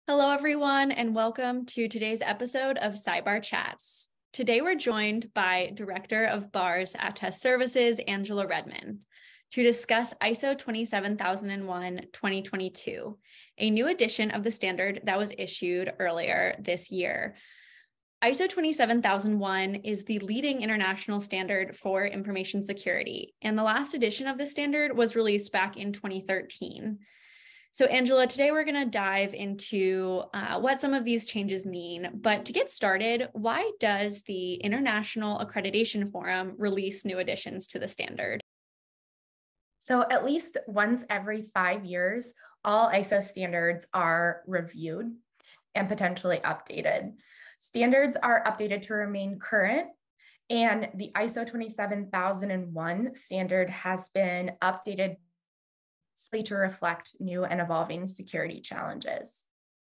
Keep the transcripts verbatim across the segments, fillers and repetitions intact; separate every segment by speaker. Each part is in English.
Speaker 1: Hello, everyone, and welcome to today's episode of Sidebar Chats. Today, we're joined by Director of B A Rs at Test Services, Angela Redman, to discuss I S O twenty-seven thousand one twenty twenty-two, a new edition of the standard that was issued earlier this year. I S O twenty-seven thousand one is the leading international standard for information security, and the last edition of the standard was released back in twenty thirteen. So Angela, today we're going to dive into uh, what some of these changes mean. But to get started, why does the International Accreditation Forum release new additions to the standard?
Speaker 2: So at least once every five years, all I S O standards are reviewed and potentially updated. Standards are updated to remain current, and the I S O twenty-seven thousand one standard has been updated to reflect new and evolving security challenges.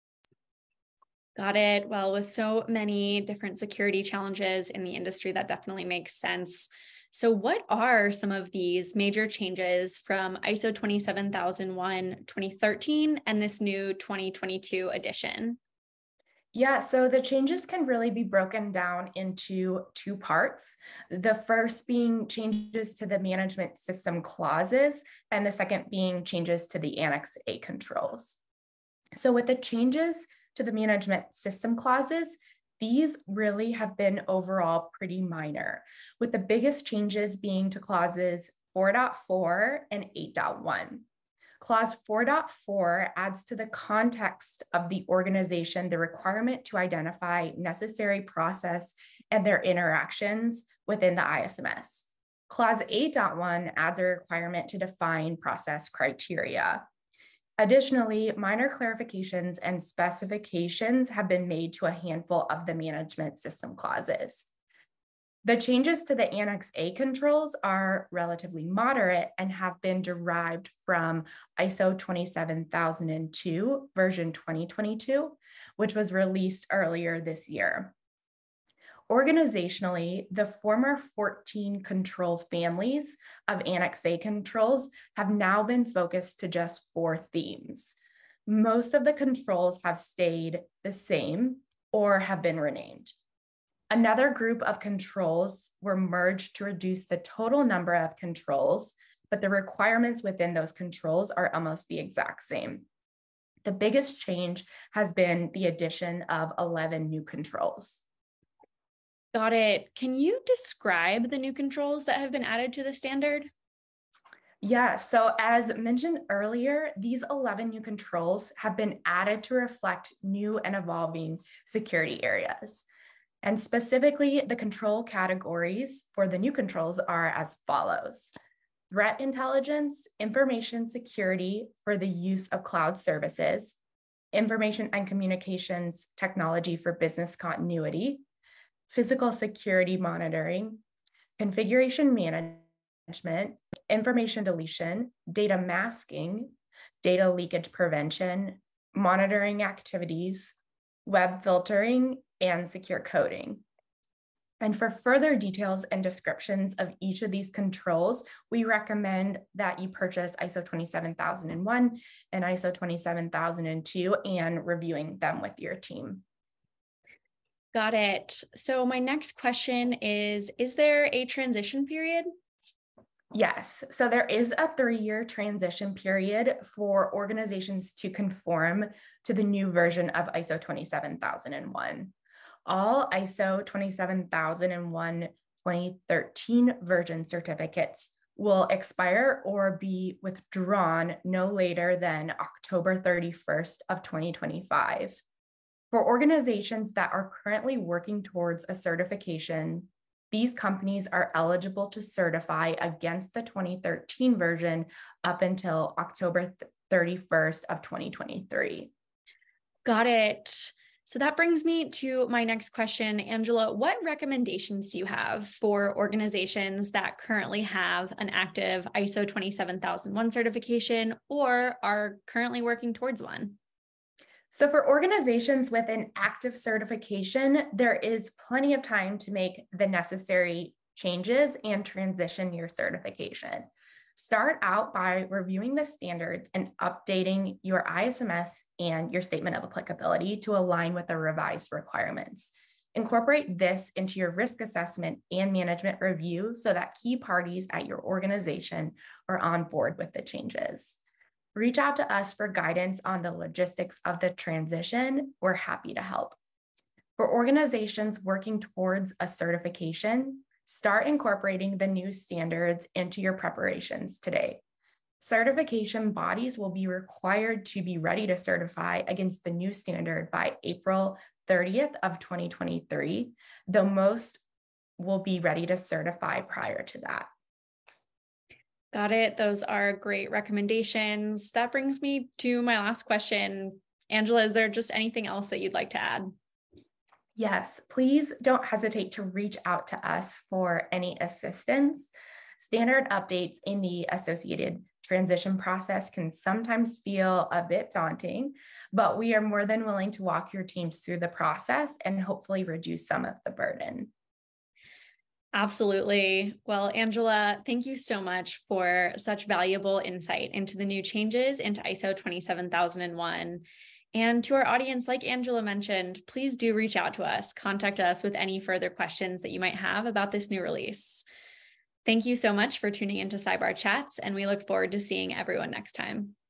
Speaker 1: Got it. Well, with so many different security challenges in the industry, that definitely makes sense. So what are some of these major changes from I S O twenty-seven thousand one twenty thirteen and this new twenty twenty-two edition?
Speaker 2: Yeah, so the changes can really be broken down into two parts. The first being changes to the management system clauses, and the second being changes to the Annex A controls. So with the changes to the management system clauses, these really have been overall pretty minor, with the biggest changes being to clauses four point four and eight point one. Clause four point four adds to the context of the organization the requirement to identify necessary process and their interactions within the I S M S. Clause eight point one adds a requirement to define process criteria. Additionally, minor clarifications and specifications have been made to a handful of the management system clauses. The changes to the Annex A controls are relatively moderate and have been derived from I S O twenty-seven thousand two version twenty twenty-two, which was released earlier this year. Organizationally, the former fourteen control families of Annex A controls have now been focused to just four themes. Most of the controls have stayed the same or have been renamed. Another group of controls were merged to reduce the total number of controls, but the requirements within those controls are almost the exact same. The biggest change has been the addition of eleven new controls.
Speaker 1: Got it. Can you describe the new controls that have been added to the standard?
Speaker 2: Yeah, so as mentioned earlier, these eleven new controls have been added to reflect new and evolving security areas. And specifically, the control categories for the new controls are as follows: threat intelligence, information security for the use of cloud services, information and communications technology for business continuity, physical security monitoring, configuration management, information deletion, data masking, data leakage prevention, monitoring activities, web filtering, and secure coding. And for further details and descriptions of each of these controls, we recommend that you purchase I S O twenty-seven thousand one and I S O twenty-seven thousand two and reviewing them with your team.
Speaker 1: Got it. So my next question is, is there a transition period?
Speaker 2: Yes, so there is a three-year transition period for organizations to conform to the new version of I S O twenty-seven thousand one. All I S O twenty-seven thousand one twenty thirteen version certificates will expire or be withdrawn no later than October thirty-first of twenty twenty-five. For organizations that are currently working towards a certification, these companies are eligible to certify against the twenty thirteen version up until October thirty-first of twenty twenty-three.
Speaker 1: Got it. So that brings me to my next question. Angela, what recommendations do you have for organizations that currently have an active I S O twenty-seven thousand one certification or are currently working towards one?
Speaker 2: So for organizations with an active certification, there is plenty of time to make the necessary changes and transition your certification. Start out by reviewing the standards and updating your I S M S and your statement of applicability to align with the revised requirements. Incorporate this into your risk assessment and management review so that key parties at your organization are on board with the changes. Reach out to us for guidance on the logistics of the transition. We're happy to help. For organizations working towards a certification, start incorporating the new standards into your preparations today. Certification bodies will be required to be ready to certify against the new standard by April thirtieth of twenty twenty-three, though most will be ready to certify prior to that.
Speaker 1: Got it. Those are great recommendations. That brings me to my last question. Angela, is there just anything else that you'd like to add?
Speaker 2: Yes, please don't hesitate to reach out to us for any assistance. Standard updates in the associated transition process can sometimes feel a bit daunting, but we are more than willing to walk your teams through the process and hopefully reduce some of the burden.
Speaker 1: Absolutely. Well, Angela, thank you so much for such valuable insight into the new changes into I S O twenty-seven thousand one. And to our audience, like Angela mentioned, please do reach out to us. Contact us with any further questions that you might have about this new release. Thank you so much for tuning into Scibar Chats, and we look forward to seeing everyone next time.